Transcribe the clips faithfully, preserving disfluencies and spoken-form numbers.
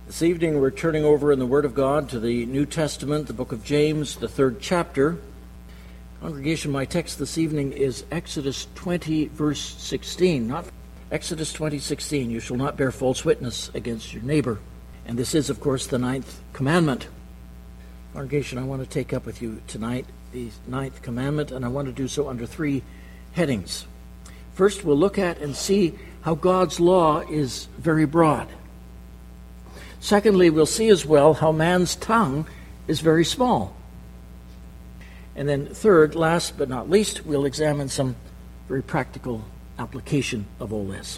This evening we're turning over in the Word of God to the New Testament, the book of James, the third chapter. Congregation, my text this evening is Exodus twenty, verse sixteen. Not Exodus twenty, sixteen. You shall not bear false witness against your neighbor. And this is, of course, the ninth commandment. Congregation, I want to take up with you tonight the ninth commandment, and I want to do so under three headings. First, we'll look at and see how God's law is very broad. Secondly, we'll see as well how man's tongue is very small. And then third, last but not least, we'll examine some very practical application of all this.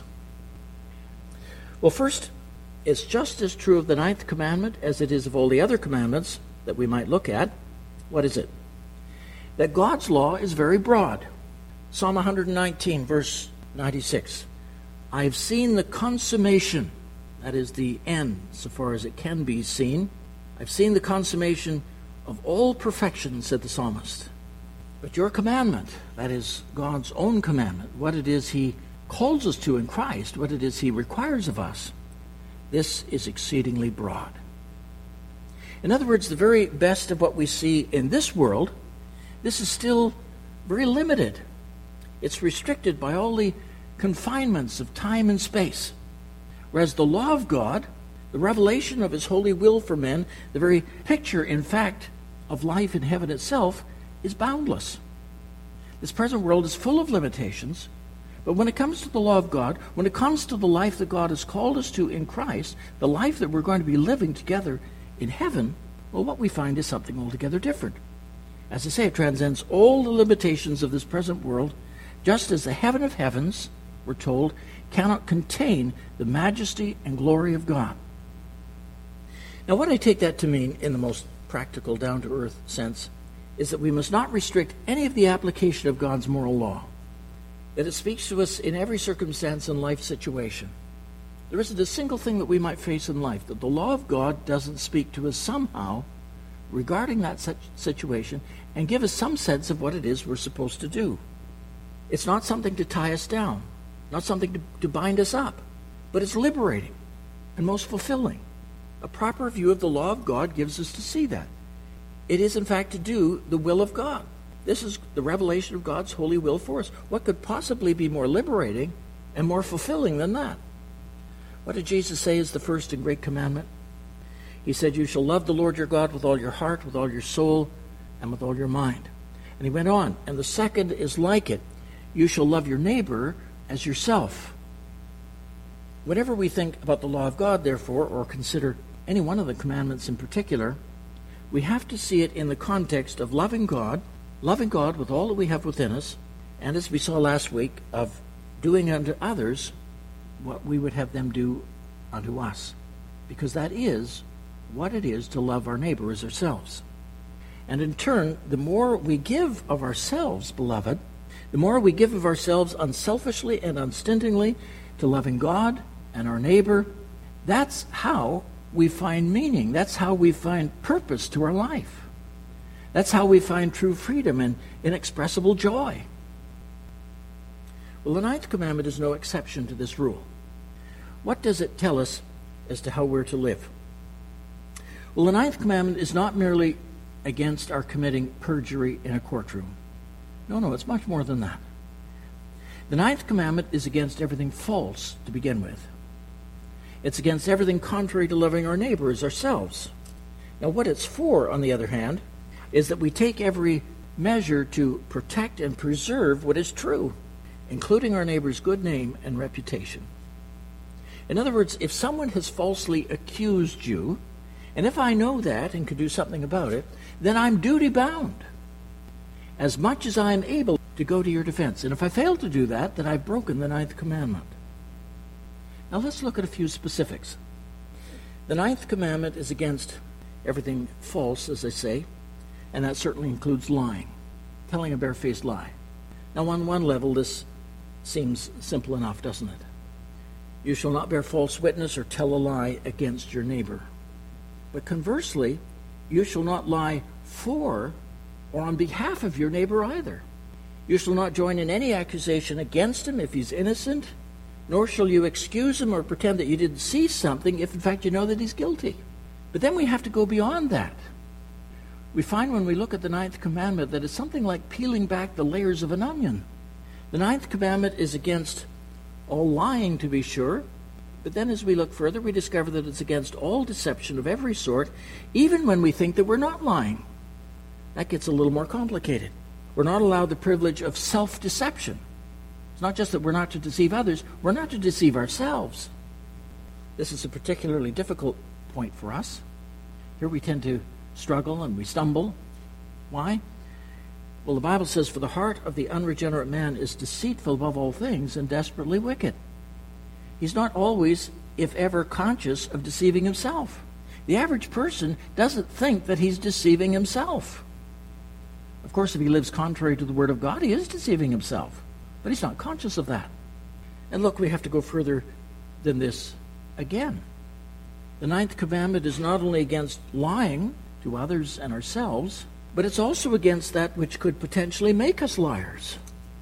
Well, first, it's just as true of the ninth commandment as it is of all the other commandments that we might look at. What is it? That God's law is very broad. Psalm one nineteen, verse ninety-six. I've seen the consummation. That is the end, so far as it can be seen. I've seen the consummation of all perfection, said the psalmist. But your commandment, that is God's own commandment, what it is he calls us to in Christ, what it is he requires of us, this is exceedingly broad. In other words, the very best of what we see in this world, this is still very limited. It's restricted by all the confinements of time and space. Whereas the law of God, the revelation of his holy will for men, the very picture, in fact, of life in heaven itself, is boundless. This present world is full of limitations, but when it comes to the law of God, when it comes to the life that God has called us to in Christ, the life that we're going to be living together in heaven, well, what we find is something altogether different. As I say, it transcends all the limitations of this present world, just as the heaven of heavens, we're told, cannot contain the majesty and glory of God. Now, what I take that to mean in the most practical, down-to-earth sense is that we must not restrict any of the application of God's moral law, that it speaks to us in every circumstance and life situation. There isn't a single thing that we might face in life that the law of God doesn't speak to us somehow regarding that such situation and give us some sense of what it is we're supposed to do. It's not something to tie us down, not something to, to bind us up, but it's liberating and most fulfilling. A proper view of the law of God gives us to see that. It is, in fact, to do the will of God. This is the revelation of God's holy will for us. What could possibly be more liberating and more fulfilling than that? What did Jesus say is the first and great commandment? He said, you shall love the Lord your God with all your heart, with all your soul, and with all your mind. And he went on, and the second is like it. You shall love your neighbor as yourself. Whenever we think about the law of God, therefore, or consider any one of the commandments in particular, we have to see it in the context of loving God, loving God with all that we have within us, and as we saw last week, of doing unto others what we would have them do unto us. Because that is what it is to love our neighbor as ourselves. And in turn, the more we give of ourselves, beloved, the more we give of ourselves unselfishly and unstintingly to loving God and our neighbor, that's how we find meaning. That's how we find purpose to our life. That's how we find true freedom and inexpressible joy. Well, the ninth commandment is no exception to this rule. What does it tell us as to how we're to live? Well, the ninth commandment is not merely against our committing perjury in a courtroom. No, no, it's much more than that. The ninth commandment is against everything false to begin with. It's against everything contrary to loving our neighbor as ourselves. Now, what it's for, on the other hand, is that we take every measure to protect and preserve what is true, including our neighbor's good name and reputation. In other words, if someone has falsely accused you, and if I know that and can do something about it, then I'm duty-bound, as much as I am able to go to your defense. And if I fail to do that, then I've broken the ninth commandment. Now let's look at a few specifics. The ninth commandment is against everything false, as I say, and that certainly includes lying, telling a barefaced lie. Now on one level, this seems simple enough, doesn't it? You shall not bear false witness or tell a lie against your neighbor. But conversely, you shall not lie for or on behalf of your neighbor either. You shall not join in any accusation against him if he's innocent, nor shall you excuse him or pretend that you didn't see something if in fact you know that he's guilty. But then we have to go beyond that. We find when we look at the ninth commandment that it's something like peeling back the layers of an onion. The ninth commandment is against all lying, to be sure, but then as we look further, we discover that it's against all deception of every sort, even when we think that we're not lying. That gets a little more complicated. We're not allowed the privilege of self-deception. It's not just that we're not to deceive others, we're not to deceive ourselves. This is a particularly difficult point for us. Here we tend to struggle and we stumble. Why? Well, the Bible says, "For the heart of the unregenerate man is deceitful above all things and desperately wicked." He's not always, if ever, conscious of deceiving himself. The average person doesn't think that he's deceiving himself. Of course, if he lives contrary to the Word of God, he is deceiving himself. But he's not conscious of that. And look, we have to go further than this again. The ninth commandment is not only against lying to others and ourselves, but it's also against that which could potentially make us liars.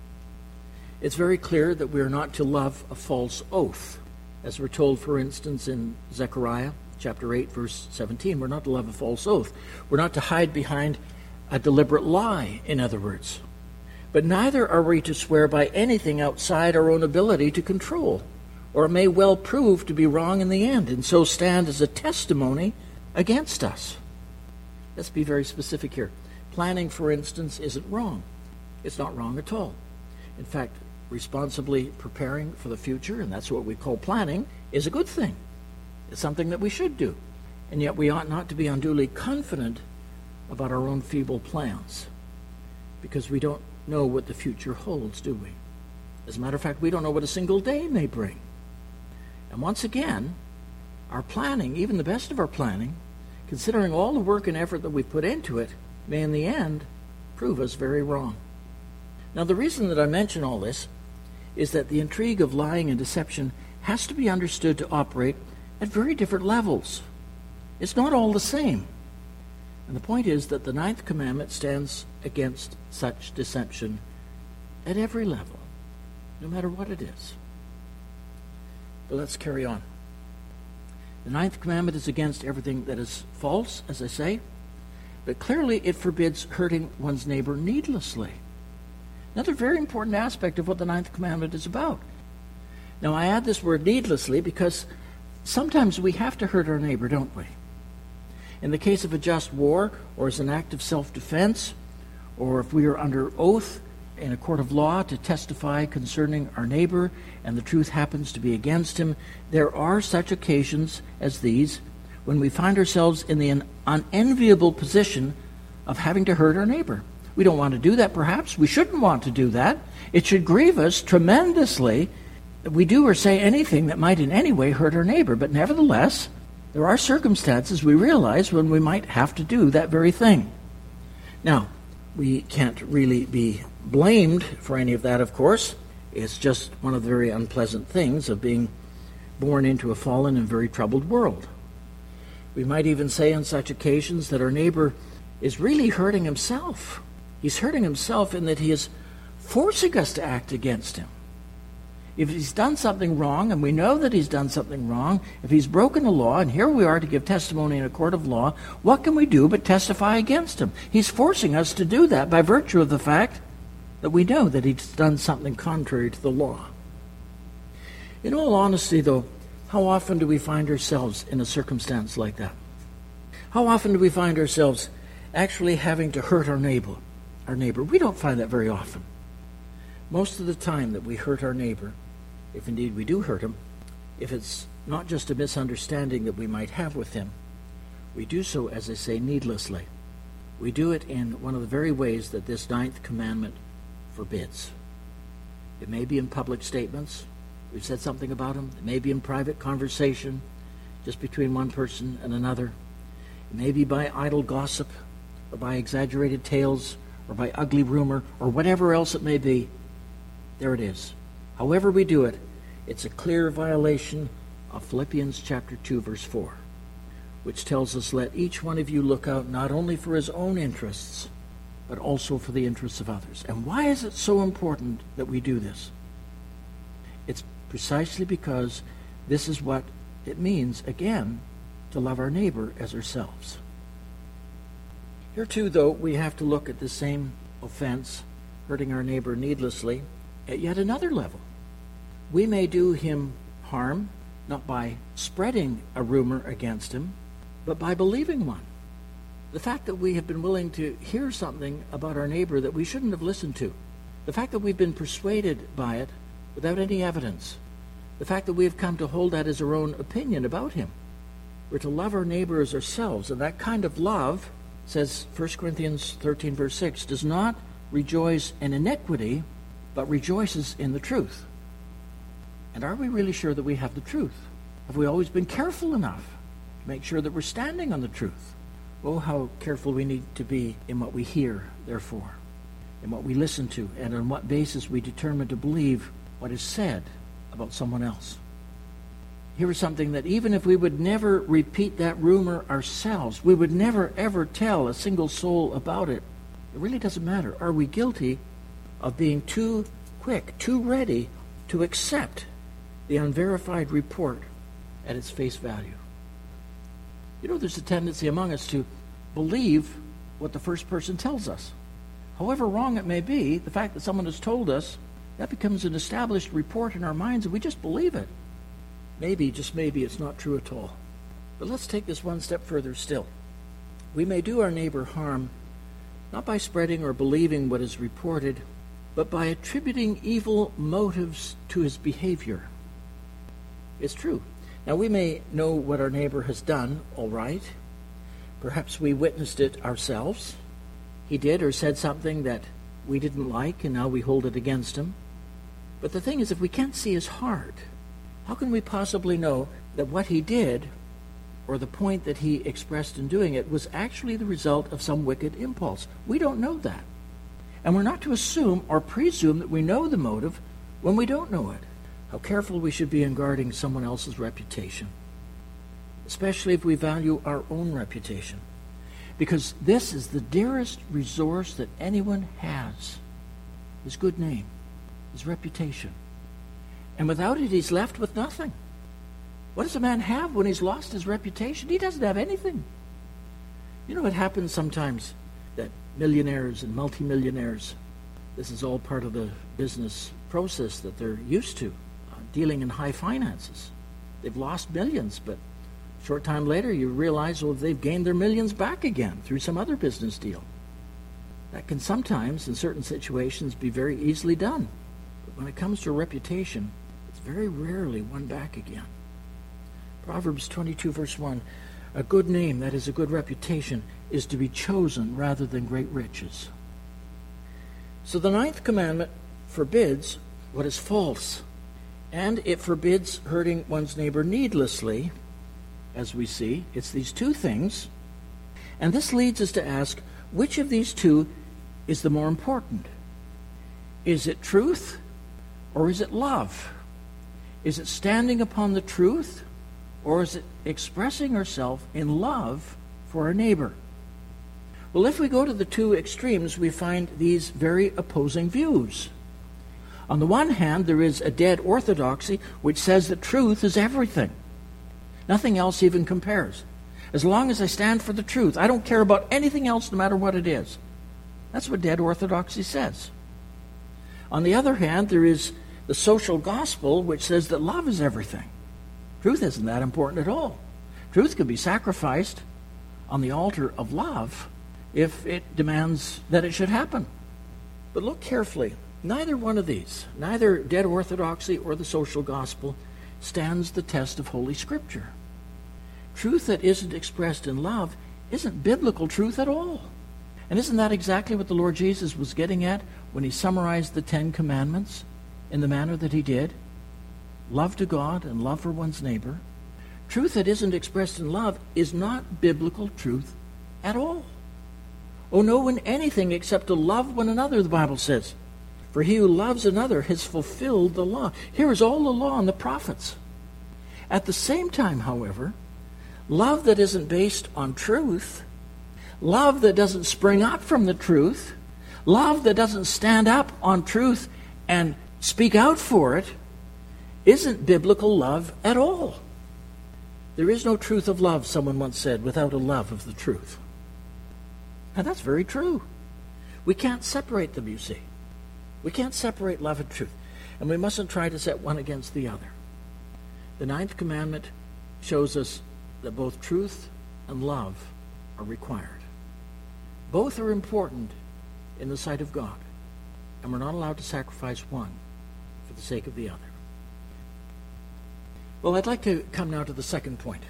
It's very clear that we are not to love a false oath. As we're told, for instance, in Zechariah chapter eight, verse seventeen, we're not to love a false oath. We're not to hide behind a deliberate lie, in other words. But neither are we to swear by anything outside our own ability to control, or it may well prove to be wrong in the end, and so stand as a testimony against us. Let's be very specific here. Planning, for instance, isn't wrong. It's not wrong at all. In fact, responsibly preparing for the future, and that's what we call planning, is a good thing. It's something that we should do. And yet we ought not to be unduly confident about our own feeble plans, because we don't know what the future holds, do we? As a matter of fact, we don't know what a single day may bring. And once again, our planning, even the best of our planning, considering all the work and effort that we put into it, may in the end prove us very wrong. Now, the reason that I mention all this is that the intrigue of lying and deception has to be understood to operate at very different levels. It's not all the same. And the point is that the ninth commandment stands against such deception at every level, no matter what it is. But let's carry on. The ninth commandment is against everything that is false, as I say, but clearly it forbids hurting one's neighbor needlessly. Another very important aspect of what the ninth commandment is about. Now, I add this word needlessly because sometimes we have to hurt our neighbor, don't we? In the case of a just war, or as an act of self-defense, or if we are under oath in a court of law to testify concerning our neighbor and the truth happens to be against him, there are such occasions as these when we find ourselves in the unenviable position of having to hurt our neighbor. We don't want to do that, perhaps. We shouldn't want to do that. It should grieve us tremendously that we do or say anything that might in any way hurt our neighbor. But nevertheless, there are circumstances we realize when we might have to do that very thing. Now, we can't really be blamed for any of that, of course. It's just one of the very unpleasant things of being born into a fallen and very troubled world. We might even say on such occasions that our neighbor is really hurting himself. He's hurting himself in that he is forcing us to act against him. If he's done something wrong, and we know that he's done something wrong, if he's broken a law, and here we are to give testimony in a court of law, what can we do but testify against him? He's forcing us to do that by virtue of the fact that we know that he's done something contrary to the law. In all honesty, though, how often do we find ourselves in a circumstance like that? How often do we find ourselves actually having to hurt our neighbor? Our neighbor. We don't find that very often. Most of the time that we hurt our neighbor, if indeed we do hurt him, if it's not just a misunderstanding that we might have with him, we do so, as I say, needlessly. We do it in one of the very ways that this ninth commandment forbids. It may be in public statements. We've said something about him. It may be in private conversation, just between one person and another. It may be by idle gossip, or by exaggerated tales, or by ugly rumor, or whatever else it may be. There it is. However we do it, it's a clear violation of Philippians chapter two, verse four, which tells us, "Let each one of you look out not only for his own interests, but also for the interests of others." And why is it so important that we do this? It's precisely because this is what it means, again, to love our neighbor as ourselves. Here too, though, we have to look at the same offense, hurting our neighbor needlessly, at yet another level. We may do him harm, not by spreading a rumor against him, but by believing one. The fact that we have been willing to hear something about our neighbor that we shouldn't have listened to, the fact that we've been persuaded by it without any evidence, the fact that we have come to hold that as our own opinion about him. We're to love our neighbor as ourselves, and that kind of love, says First Corinthians thirteen, verse six, does not rejoice in iniquity, but rejoices in the truth. And are we really sure that we have the truth? Have we always been careful enough to make sure that we're standing on the truth? Oh, how careful we need to be in what we hear, therefore, in what we listen to, and on what basis we determine to believe what is said about someone else. Here is something that even if we would never repeat that rumor ourselves, we would never ever tell a single soul about it, it really doesn't matter. Are we guilty of being too quick, too ready to accept the unverified report at its face value? You know, there's a tendency among us to believe what the first person tells us. However wrong it may be, the fact that someone has told us, that becomes an established report in our minds, and we just believe it. Maybe, just maybe, it's not true at all. But let's take this one step further still. We may do our neighbor harm, not by spreading or believing what is reported, but by attributing evil motives to his behavior. It's true. Now, we may know what our neighbor has done, all right. Perhaps we witnessed it ourselves. He did or said something that we didn't like, and now we hold it against him. But the thing is, if we can't see his heart, how can we possibly know that what he did, or the point that he expressed in doing it, was actually the result of some wicked impulse? We don't know that. And we're not to assume or presume that we know the motive when we don't know it. How careful we should be in guarding someone else's reputation, especially if we value our own reputation. Because this is the dearest resource that anyone has, his good name, his reputation. And without it, he's left with nothing. What does a man have when he's lost his reputation? He doesn't have anything. You know, it happens sometimes that millionaires and multimillionaires, this is all part of the business process that they're used to, uh, dealing in high finances. They've lost millions, but a short time later you realize, well, they've gained their millions back again through some other business deal. That can sometimes, in certain situations, be very easily done. But when it comes to a reputation, it's very rarely won back again. Proverbs twenty-two, verse one, a good name, that is a good reputation, is to be chosen rather than great riches. So the ninth commandment forbids what is false, and it forbids hurting one's neighbor needlessly, as we see. It's these two things, and this leads us to ask, which of these two is the more important? Is it truth, or is it love? Is it standing upon the truth, or is it expressing ourselves in love for our neighbor? Well, if we go to the two extremes, we find these very opposing views. On the one hand, there is a dead orthodoxy which says that truth is everything. Nothing else even compares. As long as I stand for the truth, I don't care about anything else, no matter what it is. That's what dead orthodoxy says. On the other hand, there is the social gospel which says that love is everything. Truth isn't that important at all. Truth can be sacrificed on the altar of love if it demands that it should happen. But look carefully. Neither one of these, neither dead orthodoxy or the social gospel, stands the test of Holy Scripture. Truth that isn't expressed in love isn't biblical truth at all. And isn't that exactly what the Lord Jesus was getting at when he summarized the Ten Commandments in the manner that he did? Love to God and love for one's neighbor. Truth that isn't expressed in love is not biblical truth at all. Oh, no one anything except to love one another, the Bible says. For he who loves another has fulfilled the law. Here is all the law and the prophets. At the same time, however, love that isn't based on truth, love that doesn't spring up from the truth, love that doesn't stand up on truth and speak out for it, isn't biblical love at all. There is no truth of love, someone once said, without a love of the truth. And that's very true. We can't separate them, you see. We can't separate love and truth. And we mustn't try to set one against the other. The ninth commandment shows us that both truth and love are required. Both are important in the sight of God, and we're not allowed to sacrifice one for the sake of the other. Well, I'd like to come now to the second point.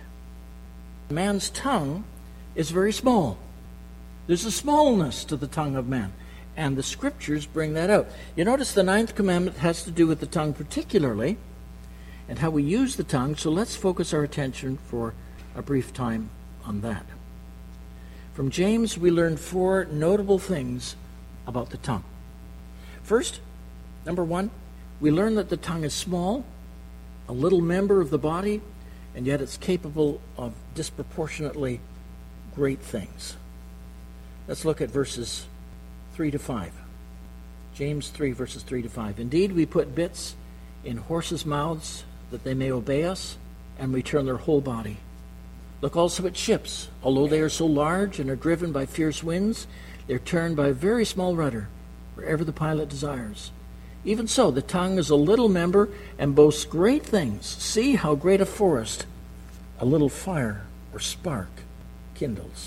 Man's tongue is very small. There's a smallness to the tongue of man, and the Scriptures bring that out. You notice the ninth commandment has to do with the tongue particularly, and how we use the tongue, so let's focus our attention for a brief time on that. From James, we learn four notable things about the tongue. First, number one, we learn that the tongue is small, a little member of the body, and yet it's capable of disproportionately great things. Let's look at verses three to five. James three, verses three to five. Indeed, we put bits in horses' mouths that they may obey us, and we turn their whole body. Look also at ships. Although they are so large and are driven by fierce winds, they're turned by a very small rudder, wherever the pilot desires. Even so, the tongue is a little member and boasts great things. See how great a forest a little fire or spark kindles.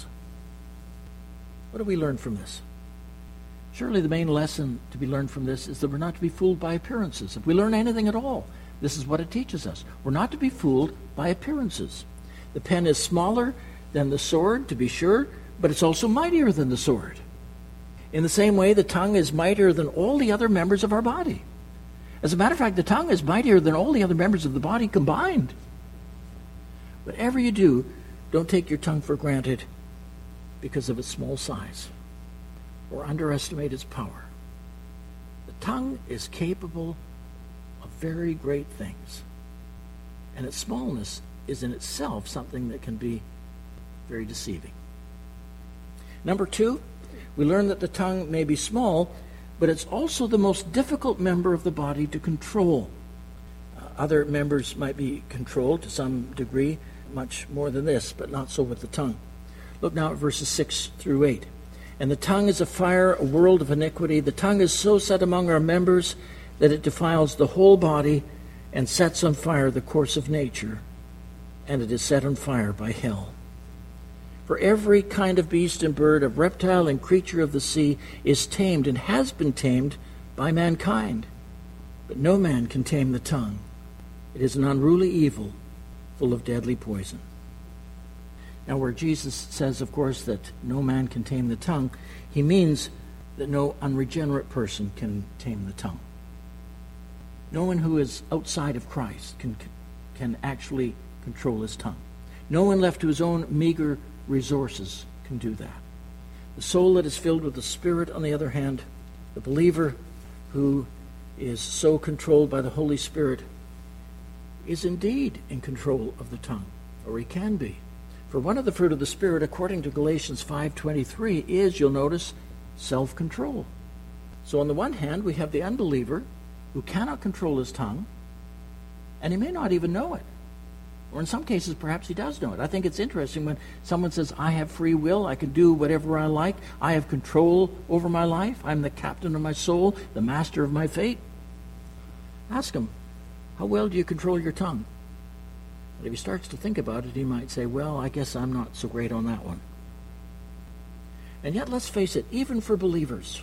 What do we learn from this? Surely the main lesson to be learned from this is that we're not to be fooled by appearances. If we learn anything at all, this is what it teaches us. We're not to be fooled by appearances. The pen is smaller than the sword, to be sure, but it's also mightier than the sword. In the same way, the tongue is mightier than all the other members of our body. As a matter of fact, the tongue is mightier than all the other members of the body combined. Whatever you do, don't take your tongue for granted because of its small size or underestimate its power. The tongue is capable of very great things, and its smallness is in itself something that can be very deceiving. Number two, we learn that the tongue may be small, but it's also the most difficult member of the body to control. Uh, other members might be controlled to some degree, much more than this, but not so with the tongue. Look now at verses six through eight. And the tongue is a fire, a world of iniquity. The tongue is so set among our members that it defiles the whole body and sets on fire the course of nature, and it is set on fire by hell. For every kind of beast and bird, of reptile and creature of the sea is tamed and has been tamed by mankind. But no man can tame the tongue. It is an unruly evil, full of deadly poison. Now, where Jesus says, of course, that no man can tame the tongue, he means that no unregenerate person can tame the tongue. No one who is outside of Christ can, can actually control his tongue. No one left to his own meager resources can do that. The soul that is filled with the Spirit, on the other hand, the believer who is so controlled by the Holy Spirit, is indeed in control of the tongue, or he can be. For one of the fruit of the Spirit, according to Galatians five twenty-three, is, you'll notice, self-control. So on the one hand, we have the unbeliever who cannot control his tongue, and he may not even know it. Or in some cases, perhaps he does know it. I think it's interesting when someone says, I have free will, I can do whatever I like, I have control over my life, I'm the captain of my soul, the master of my fate. Ask him, how well do you control your tongue? And if he starts to think about it, he might say, well, I guess I'm not so great on that one. And yet, let's face it, even for believers,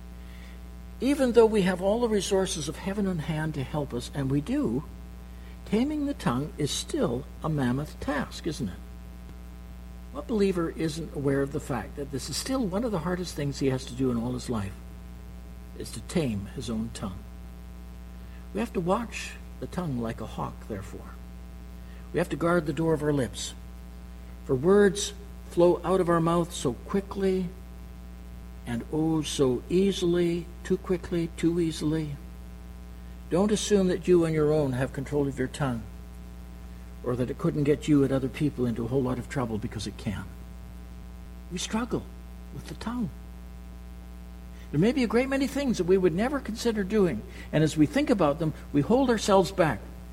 even though we have all the resources of heaven in hand to help us, and we do, taming the tongue is still a mammoth task, isn't it? What believer isn't aware of the fact that this is still one of the hardest things he has to do in all his life, is to tame his own tongue? We have to watch the tongue like a hawk, therefore. We have to guard the door of our lips. For words flow out of our mouth so quickly and oh so easily, too quickly, too easily. Don't assume that you on your own have control of your tongue, or that it couldn't get you and other people into a whole lot of trouble, because it can. We struggle with the tongue. There may be a great many things that we would never consider doing, and as we think about them, we hold ourselves back.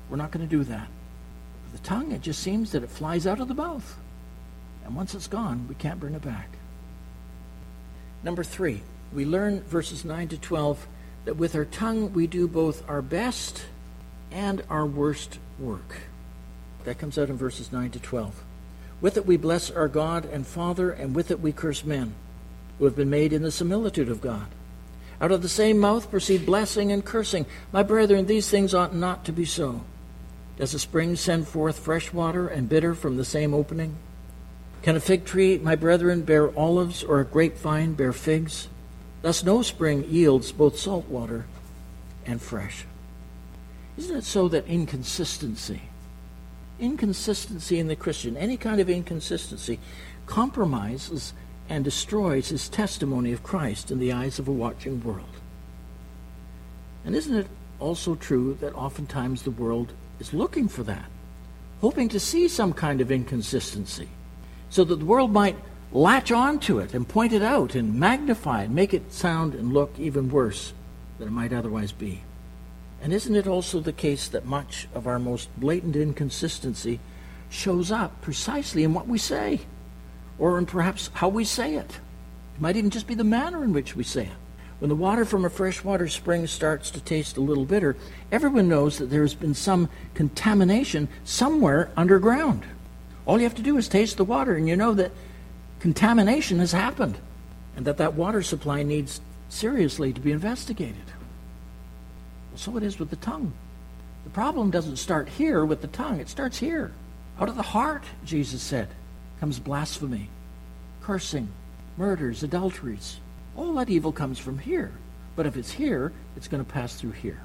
We're not going to do that. The tongue, it just seems that it flies out of the mouth. And once it's gone, we can't bring it back. Number three, we learn verses nine to twelve that with our tongue we do both our best and our worst work. That comes out in verses nine to twelve. With it we bless our God and Father, and with it we curse men, who have been made in the similitude of God. Out of the same mouth proceed blessing and cursing. My brethren, these things ought not to be so. Does a spring send forth fresh water and bitter from the same opening? Can a fig tree, my brethren, bear olives, or a grapevine bear figs? Thus no spring yields both salt water and fresh. Isn't it so that inconsistency, inconsistency in the Christian, any kind of inconsistency, compromises and destroys his testimony of Christ in the eyes of a watching world? And isn't it also true that oftentimes the world is looking for that, hoping to see some kind of inconsistency, so that the world might latch on to it and point it out and magnify it, make it sound and look even worse than it might otherwise be? And isn't it also the case that much of our most blatant inconsistency shows up precisely in what we say, or in perhaps how we say it? It might even just be the manner in which we say it. When the water from a freshwater spring starts to taste a little bitter, everyone knows that there has been some contamination somewhere underground. All you have to do is taste the water, and you know that contamination has happened, and that that water supply needs seriously to be investigated. Well, so it is with the tongue. The problem doesn't start here with the tongue. It starts here. Out of the heart, Jesus said, comes blasphemy, cursing, murders, adulteries. All that evil comes from here. But if it's here, it's going to pass through here.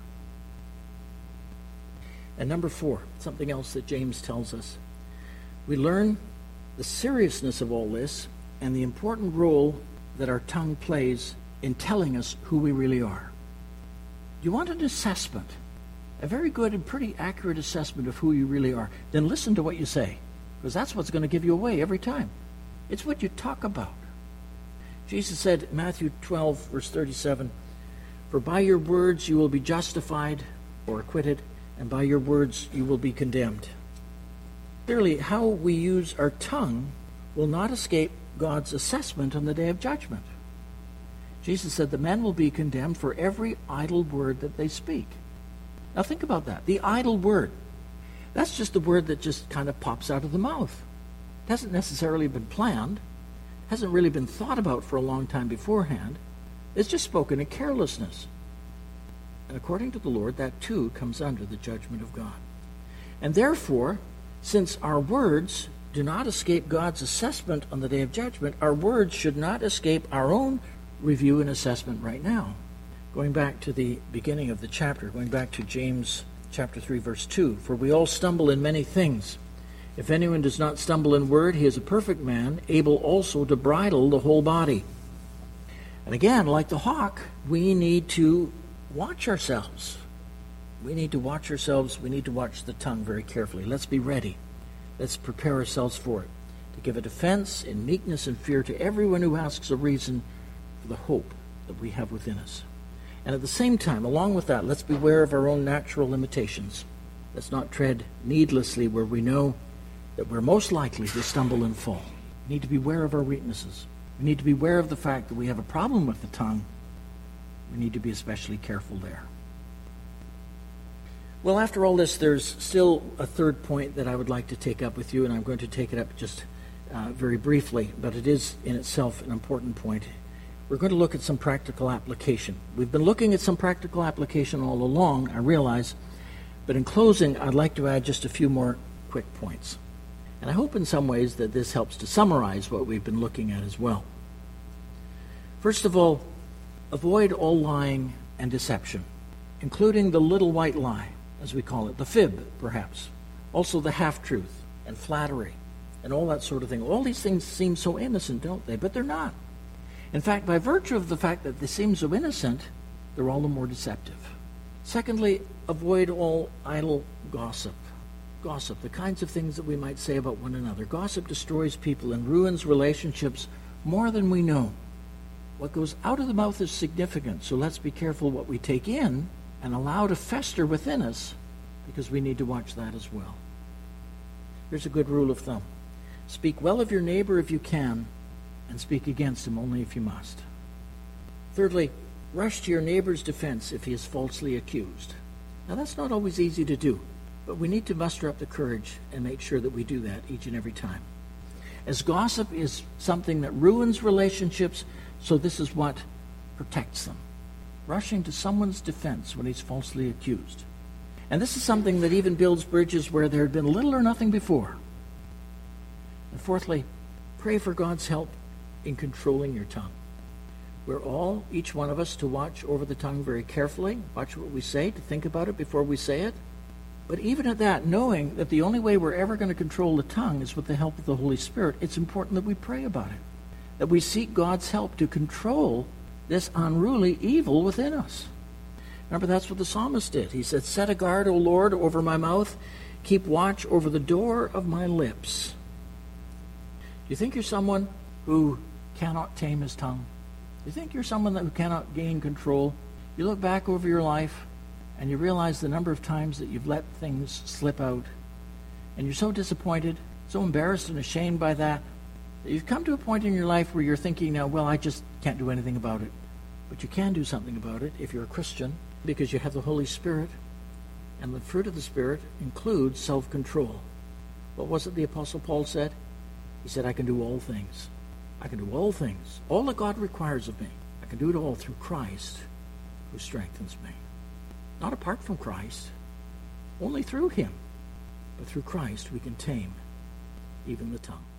And number four, something else that James tells us. We learn the seriousness of all this and the important role that our tongue plays in telling us who we really are. Do you want an assessment, a very good and pretty accurate assessment of who you really are? Then listen to what you say, because that's what's going to give you away every time. It's what you talk about. Jesus said in Matthew twelve, verse thirty-seven, "For by your words you will be justified or acquitted, and by your words you will be condemned." Clearly, how we use our tongue will not escape God's assessment on the day of judgment. Jesus said that men will be condemned for every idle word that they speak. Now think about that. The idle word. That's just the word that just kind of pops out of the mouth. It hasn't necessarily been planned. Hasn't really been thought about for a long time beforehand. It's just spoken in carelessness. And according to the Lord, that too comes under the judgment of God. And therefore, since our words do not escape God's assessment on the day of judgment, our words should not escape our own review and assessment right now. Going back to the beginning of the chapter, going back to James chapter three, verse two, "For we all stumble in many things. If anyone does not stumble in word, he is a perfect man, able also to bridle the whole body." And again, like the hawk, we need to watch ourselves. We need to watch ourselves. We need to watch the tongue very carefully. Let's be ready. Let's prepare ourselves for it, to give a defense in meekness and fear to everyone who asks a reason for the hope that we have within us. And at the same time, along with that, let's beware of our own natural limitations. Let's not tread needlessly where we know that we're most likely to stumble and fall. We need to beware of our weaknesses. We need to beware of the fact that we have a problem with the tongue. We need to be especially careful there. Well, after all this, there's still a third point that I would like to take up with you, and I'm going to take it up just uh, very briefly, but it is in itself an important point. We're going to look at some practical application. We've been looking at some practical application all along, I realize, but in closing, I'd like to add just a few more quick points. And I hope in some ways that this helps to summarize what we've been looking at as well. First of all, avoid all lying and deception, including the little white lie, as we call it, the fib, perhaps. Also the half-truth and flattery and all that sort of thing. All these things seem so innocent, don't they? But they're not. In fact, by virtue of the fact that they seem so innocent, they're all the more deceptive. Secondly, avoid all idle gossip. Gossip, the kinds of things that we might say about one another. Gossip destroys people and ruins relationships more than we know. What goes out of the mouth is significant, so let's be careful what we take in and allow to fester within us, because we need to watch that as well. Here's a good rule of thumb. Speak well of your neighbor if you can, and speak against him only if you must. Thirdly, rush to your neighbor's defense if he is falsely accused. Now, that's not always easy to do, but we need to muster up the courage and make sure that we do that each and every time. As gossip is something that ruins relationships, so this is what protects them. Rushing to someone's defense when he's falsely accused. And this is something that even builds bridges where there had been little or nothing before. And fourthly, pray for God's help in controlling your tongue. We're all, each one of us, to watch over the tongue very carefully, watch what we say, to think about it before we say it. But even at that, knowing that the only way we're ever going to control the tongue is with the help of the Holy Spirit, it's important that we pray about it, that we seek God's help to control this unruly evil within us. Remember, that's what the psalmist did. He said, set a guard, O Lord, over my mouth. Keep watch over the door of my lips. Do you think you're someone who cannot tame his tongue? Do you think you're someone who cannot gain control? You look back over your life and you realize the number of times that you've let things slip out. And you're so disappointed, so embarrassed and ashamed by that, that you've come to a point in your life where you're thinking now, well, I just can't do anything about it. But you can do something about it if you're a Christian, because you have the Holy Spirit. And the fruit of the Spirit includes self-control. What was it the Apostle Paul said? He said, I can do all things. I can do all things. All that God requires of me. I can do it all through Christ who strengthens me. Not apart from Christ, only through him. But through Christ we can tame even the tongue.